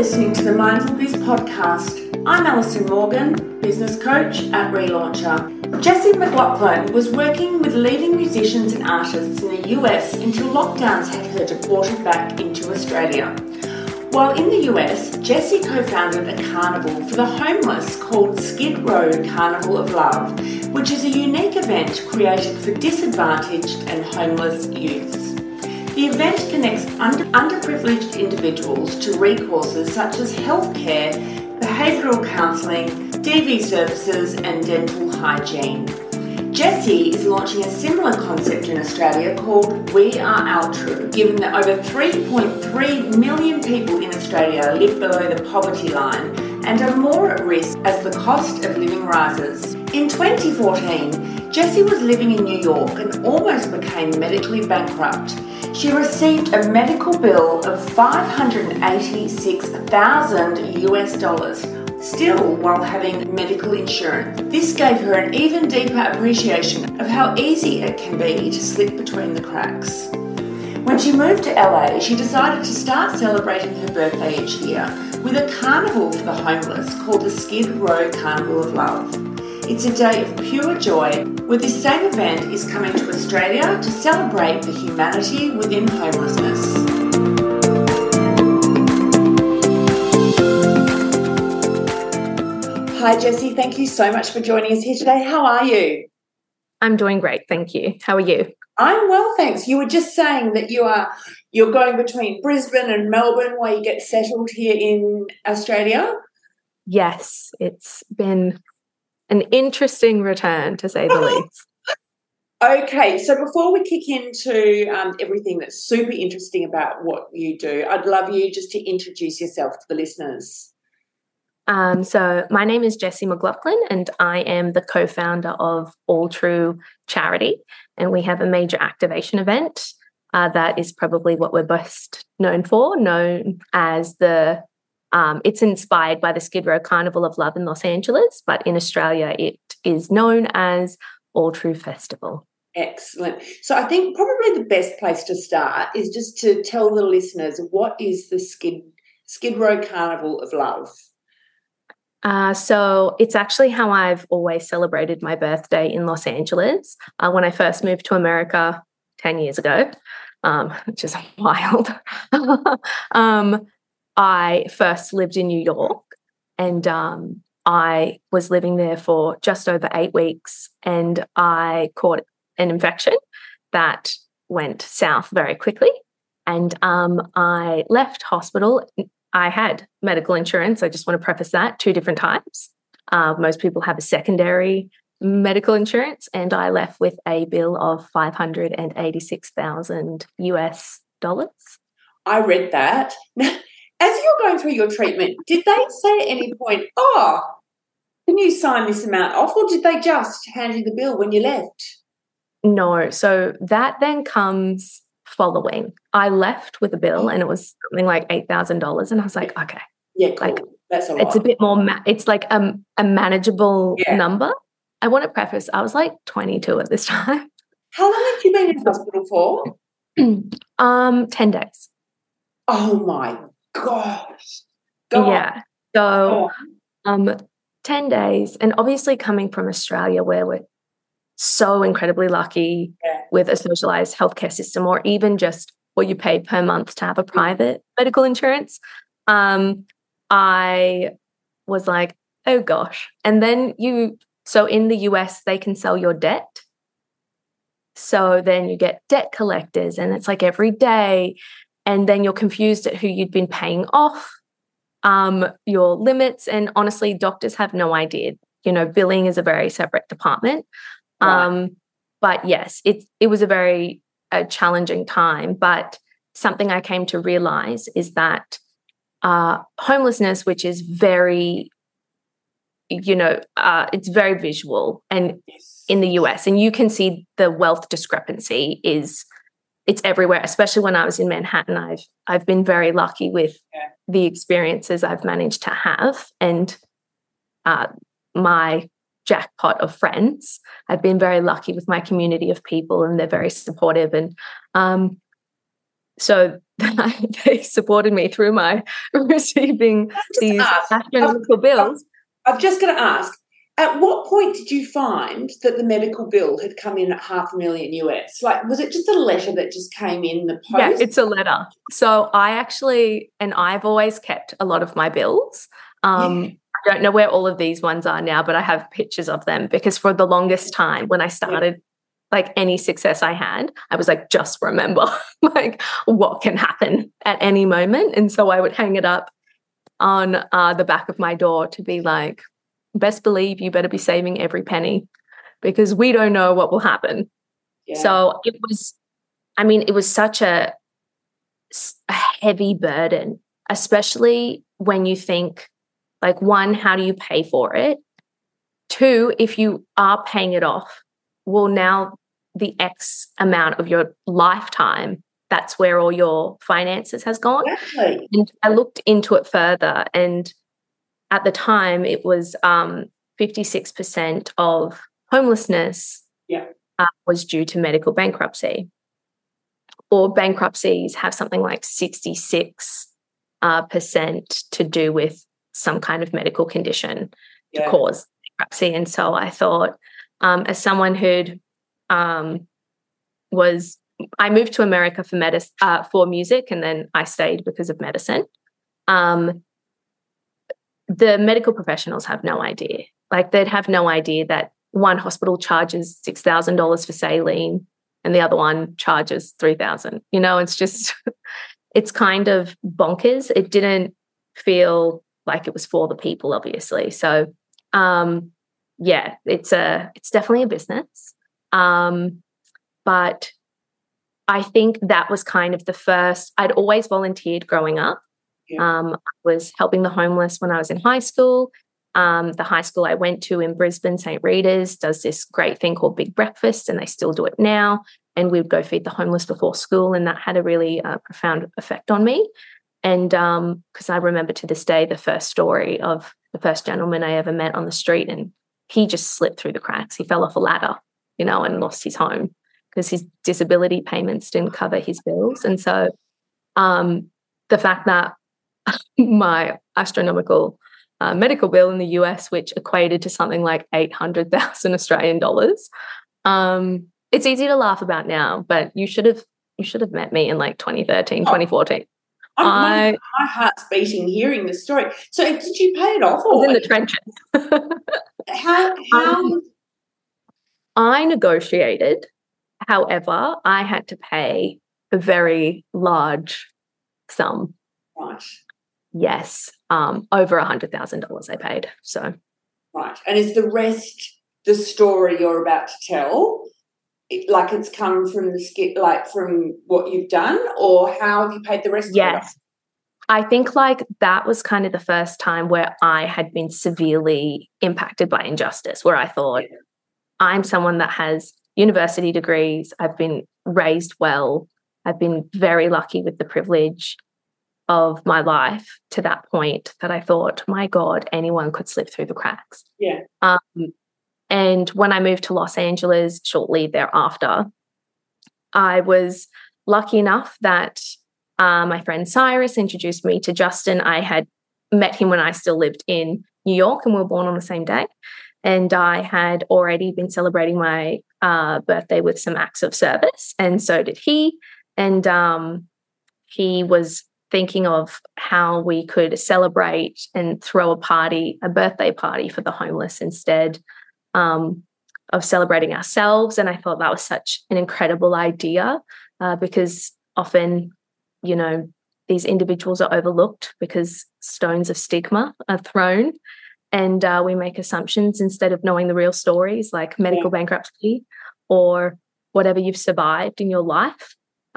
listening to the Mindful Biz podcast. I'm Alison Morgan, business coach at Relauncher. Jessie McLaughlin was working with leading musicians and artists in the US until lockdowns had her deported back into Australia. While in the US, Jessie co-founded a carnival for the homeless called Skid Row Carnival of Love, which is a unique event created for disadvantaged and homeless youths. The event connects underprivileged individuals to resources such as healthcare, behavioural counselling, DV services and dental hygiene. Jessie is launching a similar concept in Australia called We Are Altru, given that over 3.3 million people in Australia live below the poverty line and are more at risk as the cost of living rises. In 2014, Jessie was living in New York and almost became medically bankrupt. She received a medical bill of $586,000 still while having medical insurance. This gave her an even deeper appreciation of how easy it can be to slip between the cracks. When she moved to LA, she decided to start celebrating her birthday each year with a carnival for the homeless called the Skid Row Carnival of Love. It's a day of pure joy where this same event is coming to Australia to celebrate the humanity within homelessness. Hi Jessie, thank you so much for joining us here today. How are you? I'm doing great, thank you. How are you? I'm well, thanks. You were just saying that you're going between Brisbane and Melbourne while you get settled here in Australia? Yes, it's been an interesting return, to say the least. Okay, so before we kick into everything that's super interesting about what you do, I'd love you just to introduce yourself to the listeners. So my name is Jessie McLaughlin and I am the co-founder of Altru Charity, and we have a major activation event that is probably what we're best known for, known as the it's inspired by the Skid Row Carnival of Love in Los Angeles, but in Australia it is known as Altru Festival. Excellent. So I think probably the best place to start is just to tell the listeners what is the Skid Row Carnival of Love. So it's actually how I've always celebrated my birthday in Los Angeles. When I first moved to America 10 years ago, which is wild. I first lived in New York and I was living there for just over 8 weeks and I caught an infection that went south very quickly. And I left hospital. I had medical insurance. I just want to preface that, 2 different types. Most people have a secondary medical insurance, and I left with a bill of $586,000 US. I read that. As you're going through your treatment, did they say at any point, can you sign this amount off, or did they just hand you the bill when you left? No. So that then comes following. I left with a bill and it was something like $8,000 and I was like, okay. Yeah, cool. Like, that's a lot. It's a bit more, it's like a manageable number. I want to preface, I was like 22 at this time. How long had you been in hospital for? 10 days. Oh my gosh. Yeah. So 10 days. And obviously coming from Australia where we're so incredibly lucky with a socialised healthcare system, or even just what you pay per month to have a private medical insurance, I was like, oh gosh. And then so in the US, they can sell your debt. So then you get debt collectors and it's like every day. And then you're confused at who you'd been paying off, your limits. And honestly, doctors have no idea. Billing is a very separate department. Right. But yes, it was a very challenging time. But something I came to realize is that homelessness, which is very, it's very visual and in the US, and you can see the wealth discrepancy it's everywhere, especially when I was in Manhattan. I've been very lucky with the experiences I've managed to have, and my jackpot of friends. I've been very lucky with my community of people and they're very supportive. And so they supported me through my receiving these astronomical bills. I've just got to ask, at what point did you find that the medical bill had come in at $500,000 US? Like, was it just a letter that just came in the post? Yeah, it's a letter. So I've always kept a lot of my bills. I don't know where all of these ones are now, but I have pictures of them because for the longest time when I started, like any success I had, I was like, just remember, like what can happen at any moment. And so I would hang it up on the back of my door to be like, best believe you better be saving every penny because we don't know what will happen. Yeah. So it was such a heavy burden, especially when you think, like, one, how do you pay for it? Two, if you are paying it off, well, now the X amount of your lifetime, that's where all your finances has gone. Exactly. And I looked into it further, and at the time it was 56% of homelessness was due to medical bankruptcy, or bankruptcies have something like 66% to do with some kind of medical condition to cause bankruptcy. And so I thought, as someone who'd I moved to America for music, and then I stayed because of medicine. The medical professionals have no idea. Like, they'd have no idea that one hospital charges $6,000 for saline and the other one charges $3,000. You know, it's just, it's kind of bonkers. It didn't feel like it was for the people, obviously. So, it's definitely a business. But I think that was kind of the first. I'd always volunteered growing up. I was helping the homeless when I was in high school. The high school I went to in Brisbane, St. Rita's, does this great thing called Big Breakfast, and they still do it now. And we would go feed the homeless before school, and that had a really profound effect on me. And because I remember to this day the first story of the first gentleman I ever met on the street, and he just slipped through the cracks. He fell off a ladder, you know, and lost his home because his disability payments didn't cover his bills. And so the fact that my astronomical medical bill in the US, which equated to something like 800,000 Australian dollars, it's easy to laugh about now, but you should have met me in like 2013, 2014. My heart's beating hearing the story. So did you pay it off? Or in the trenches. How I negotiated. However, I had to pay a very large sum. Right. Yes. Over $100,000 I paid. So. Right. And is the rest the story you're about to tell? Like, it's come from the skit, like from what you've done, or how have you paid the rest of it? Yes. I think like that was kind of the first time where I had been severely impacted by injustice, where I thought, I'm someone that has university degrees. I've been raised well. I've been very lucky with the privilege of my life to that point that I thought, my God, anyone could slip through the cracks. Yeah. And when I moved to Los Angeles shortly thereafter, I was lucky enough that my friend Cyrus introduced me to Justin. I had met him when I still lived in New York, and we were born on the same day. And I had already been celebrating my birthday with some acts of service, and so did he. And he was thinking of how we could celebrate and throw a birthday party for the homeless instead of celebrating ourselves. And I thought that was such an incredible idea because often, you know, these individuals are overlooked because stones of stigma are thrown, and we make assumptions instead of knowing the real stories like medical bankruptcy or whatever you've survived in your life.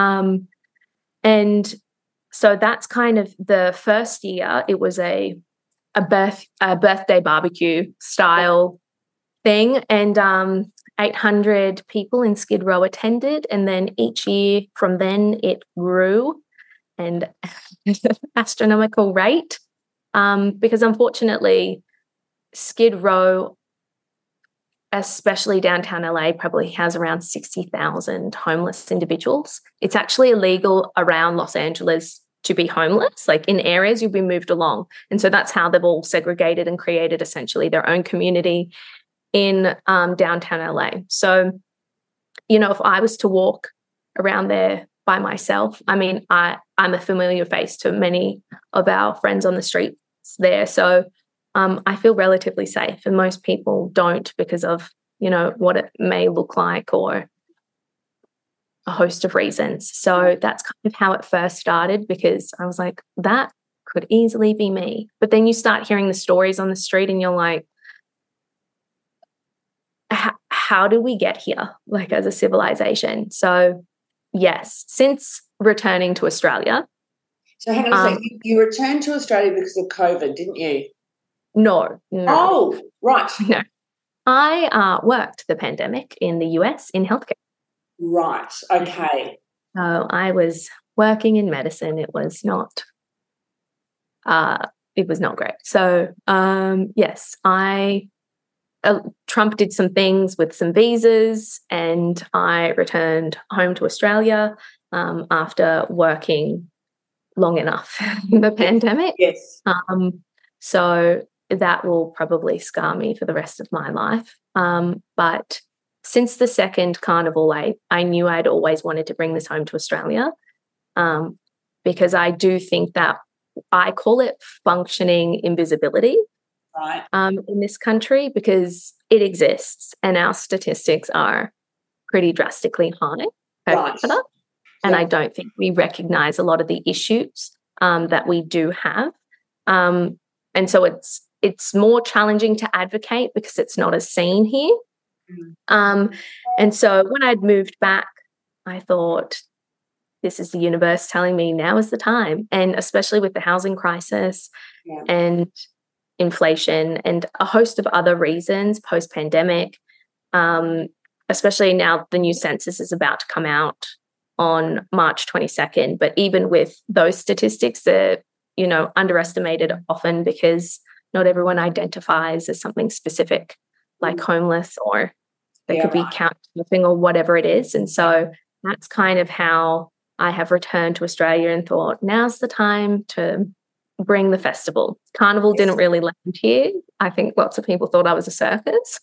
And so that's kind of the first year. It was a birthday barbecue style thing, and 800 people in Skid Row attended. And then each year from then it grew, and astronomical rate, because unfortunately Skid Row especially downtown LA, probably has around 60,000 homeless individuals. It's actually illegal around Los Angeles to be homeless. Like in areas, you'll be moved along. And so that's how they've all segregated and created essentially their own community in downtown LA. So, you know, if I was to walk around there by myself, I mean, I'm a familiar face to many of our friends on the streets there. So I feel relatively safe, and most people don't because of, you know, what it may look like or a host of reasons. So that's kind of how it first started, because I was like, that could easily be me. But then you start hearing the stories on the street and you're like, how do we get here, like as a civilization? So yes, since returning to Australia. So hang on a second, you returned to Australia because of COVID, didn't you? No. Oh, right. No. I worked the pandemic in the US in healthcare. Right. Okay. So I was working in medicine. It was not great. So yes, Trump did some things with some visas, and I returned home to Australia after working long enough in the pandemic. Yes. So that will probably scar me for the rest of my life. But since the second carnival, I knew I'd always wanted to bring this home to Australia, because I do think that I call it functioning invisibility. Right. In this country, because it exists and our statistics are pretty drastically high per capita. And I don't think we recognize a lot of the issues that we do have. And so it's more challenging to advocate because it's not as seen here. And so when I'd moved back, I thought, this is the universe telling me now is the time. And especially with the housing crisis and inflation and a host of other reasons post-pandemic, especially now the new census is about to come out on March 22nd. But even with those statistics, they're, you know, underestimated often because not everyone identifies as something specific, like homeless, or they could be couch surfing or whatever it is. And so that's kind of how I have returned to Australia and thought, now's the time to bring the festival. Carnival didn't really land here. I think lots of people thought I was a circus.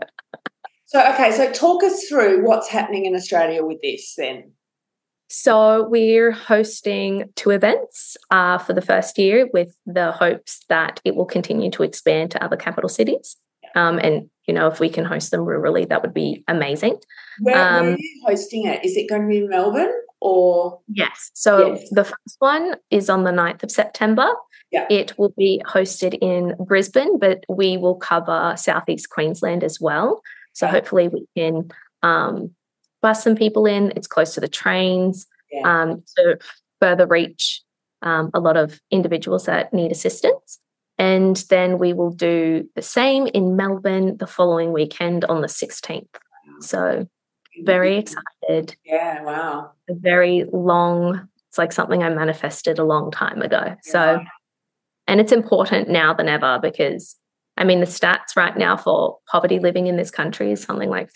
So talk us through what's happening in Australia with this then. So we're hosting 2 events for the first year, with the hopes that it will continue to expand to other capital cities. And, you know, if we can host them rurally, that would be amazing. Where are you hosting it? Is it going to be in Melbourne or? Yes. So the first one is on the 9th of September. Yeah. It will be hosted in Brisbane, but we will cover Southeast Queensland as well. So hopefully we can bus some people in. It's close to the trains to further reach a lot of individuals that need assistance. And then we will do the same in Melbourne the following weekend on the 16th. So very excited. Yeah, wow. A very long, it's like something I manifested a long time ago. So, and it's important now than ever, because I mean, the stats right now for poverty living in this country is something like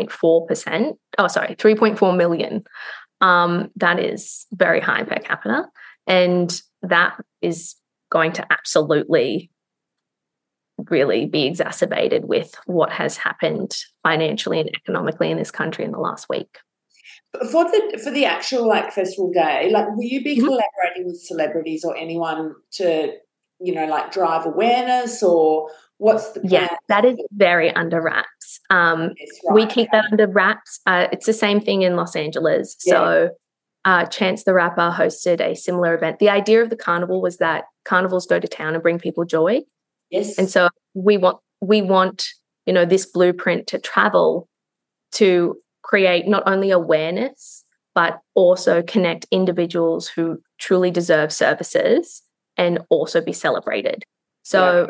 3.4 million. That is very high per capita. And that is going to absolutely really be exacerbated with what has happened financially and economically in this country in the last week. For the actual like festival day, like will you be collaborating with celebrities or anyone to, you know, like drive awareness, or what's the plan? Yeah, that is very under wraps. We keep that under wraps. It's the same thing in Los Angeles. So Chance the Rapper hosted a similar event. The idea of the carnival was that carnivals go to town and bring people joy. Yes. And so we want, you know, this blueprint to travel to create not only awareness, but also connect individuals who truly deserve services and also be celebrated. So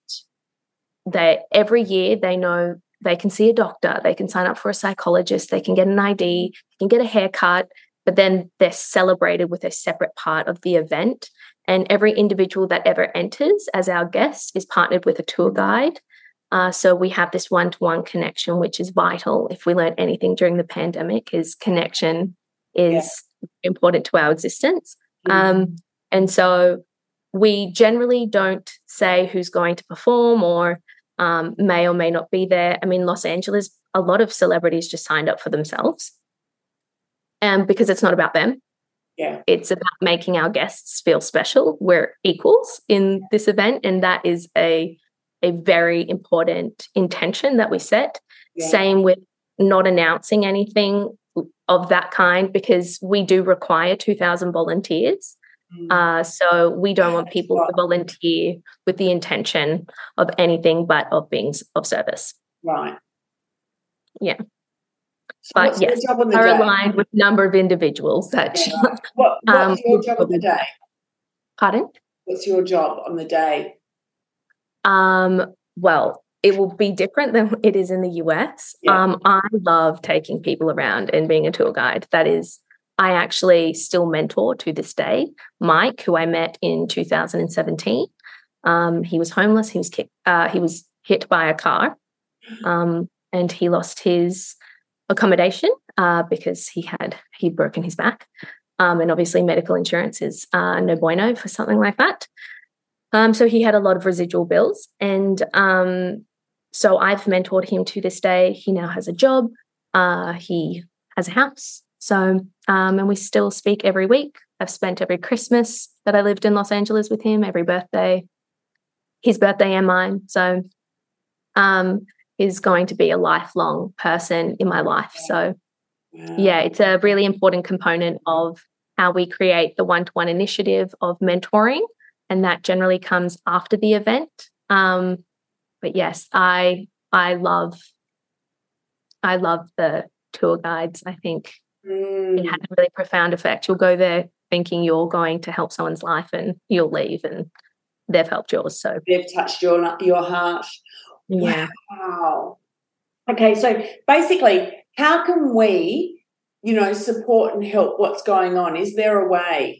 every year they know they can see a doctor, they can sign up for a psychologist, they can get an ID, they can get a haircut, but then they're celebrated with a separate part of the event. And every individual that ever enters as our guest is partnered with a tour guide So we have this one-to-one connection, which is vital. If we learned anything during the pandemic, is connection is important to our existence. And so we generally don't say who's going to perform or may or may not be there. I mean, Los Angeles, a lot of celebrities just signed up for themselves, because it's not about them. Yeah. It's about making our guests feel special. We're equals in this event, and that is a very important intention that we set. Yeah. Same with not announcing anything of that kind, because we do require 2,000 volunteers. So we don't want people to volunteer with the intention of anything but of being of service. Right. Yeah. So but yes, are aligned with number of individuals that. Yeah. What's your job on the day? Pardon? What's your job on the day? Well, it will be different than it is in the US. Yeah. I love taking people around and being a tour guide. That is, I actually still mentor to this day Mike, who I met in 2017. He was homeless. He was hit by a car, and he lost his accommodation because he'd broken his back. And obviously medical insurance is no bueno for something like that. So he had a lot of residual bills. And so I've mentored him to this day. He now has a job. He has a house. So, and we still speak every week. I've spent every Christmas that I lived in Los Angeles with him, every birthday, his birthday and mine. So he's going to be a lifelong person in my life. So yeah, it's a really important component of how we create the one-to-one initiative of mentoring. And that generally comes after the event. But yes, I love the tour guides. I think it had a really profound effect. You'll go there thinking you're going to help someone's life, and you'll leave and they've helped yours. So they've touched your heart. Yeah. Wow. Okay, so basically, how can we, support and help what's going on? Is there a way?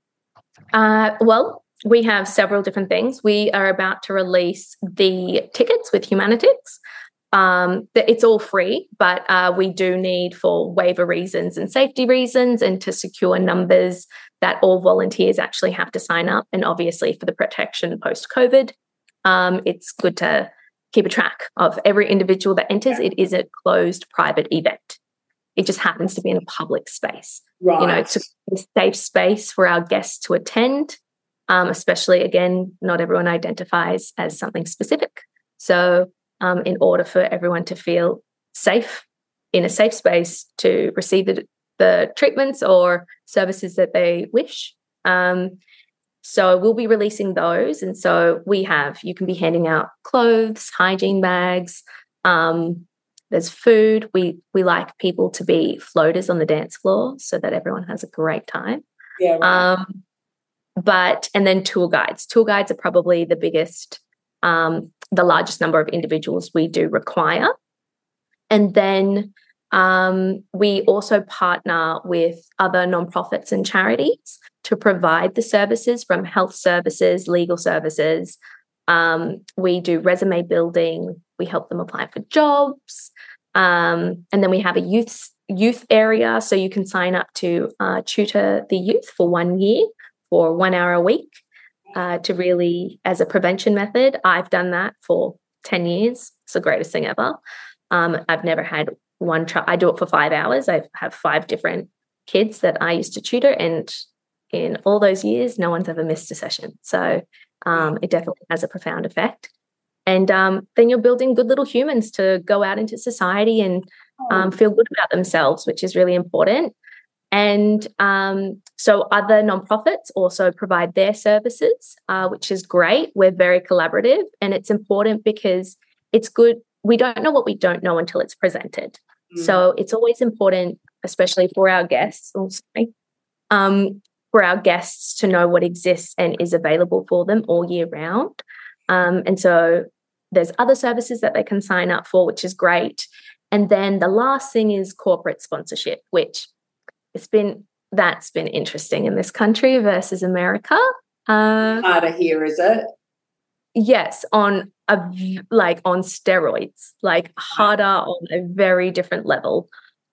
Well, we have several different things. We are about to release the tickets with Humanitix. It's all free, but we do need, for waiver reasons and safety reasons, and to secure numbers, that all volunteers actually have to sign up. And obviously for the protection post-COVID, it's good to keep a track of every individual that enters. It is a closed private event. It just happens to be in a public space. Right. It's a safe space for our guests to attend, especially, again, not everyone identifies as something specific. So in order for everyone to feel safe in a safe space to receive the treatments or services that they wish. So we'll be releasing those. And so you can be handing out clothes, hygiene bags. There's food. We like people to be floaters on the dance floor so that everyone has a great time. Yeah. Right. And then tour guides. Tour guides are probably the biggest, the largest number of individuals we do require. And then we also partner with other nonprofits and charities to provide the services, from health services, legal services. We do resume building. We help them apply for jobs. And then we have a youth area, so you can sign up to tutor the youth for 1 year for 1 hour a week to really, as a prevention method. I've done that for 10 years. It's the greatest thing ever. I've never had one I do it for 5 hours. I have 5 different kids that I used to tutor, and in all those years, no one's ever missed a session. So it definitely has a profound effect. And then you're building good little humans to go out into society and feel good about themselves, which is really important. And so other nonprofits also provide their services, which is great. We're very collaborative, and it's important because it's good. We don't know what we don't know until it's presented. So it's always important, especially for our guests, for our guests to know what exists and is available for them all year round. And so there's other services that they can sign up for, which is great. And then the last thing is corporate sponsorship, which that's been interesting in this country versus America. Harder here, is it? Yes, on like on steroids, like harder on a very different level.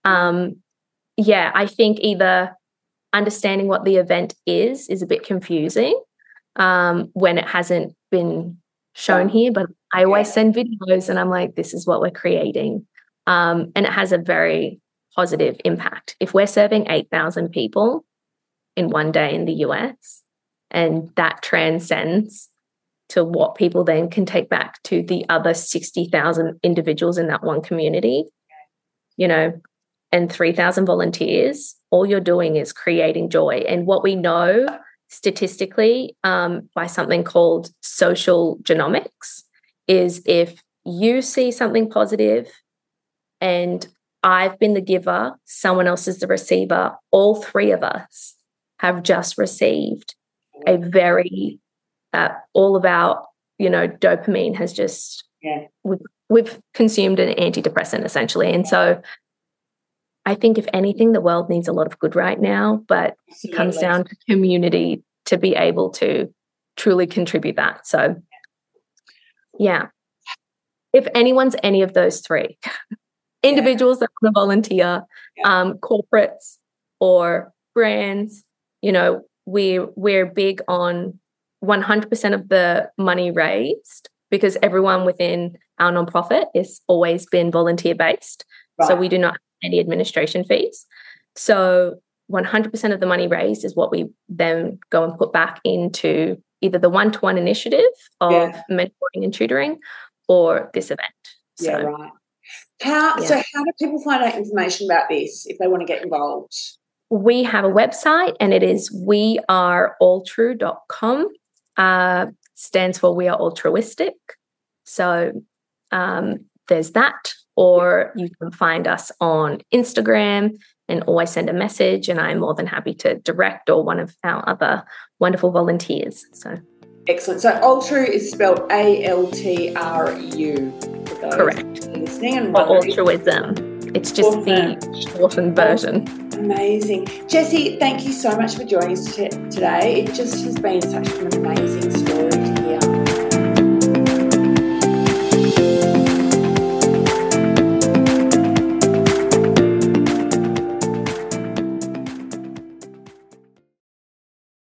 I think either understanding what the event is a bit confusing when it hasn't been shown here, but I always send videos and I'm like, this is what we're creating. And it has a very positive impact. If we're serving 8,000 people in one day in the US, and that transcends to what people then can take back to the other 60,000 individuals in that one community, and 3,000 volunteers, all you're doing is creating joy. And what we know statistically by something called social genomics is if you see something positive and I've been the giver, someone else is the receiver, all three of us have just received a very, all of our, dopamine has just, we've consumed an antidepressant essentially. And so I think if anything, the world needs a lot of good right now, but it comes down to community to be able to truly contribute that. So, if anyone's any of those three, individuals that want to volunteer, corporates or brands, we're big on 100% of the money raised, because everyone within our nonprofit has always been volunteer based. Right. So we do not have any administration fees. So 100% of the money raised is what we then go and put back into either the one-to-one initiative of mentoring and tutoring or this event. So, right. So how do people find out information about this if they want to get involved? We have a website and it is wearealltrue.com. Stands for We Are Altruistic. So there's that. Or you can find us on Instagram and always send a message, and I'm more than happy to direct or one of our other wonderful volunteers. So excellent. So Altru is spelled ALTRU. Correct. Listening and or altruism. It's just the shortened version. Amazing. Jessie, thank you so much for joining us today. It just has been such an amazing story.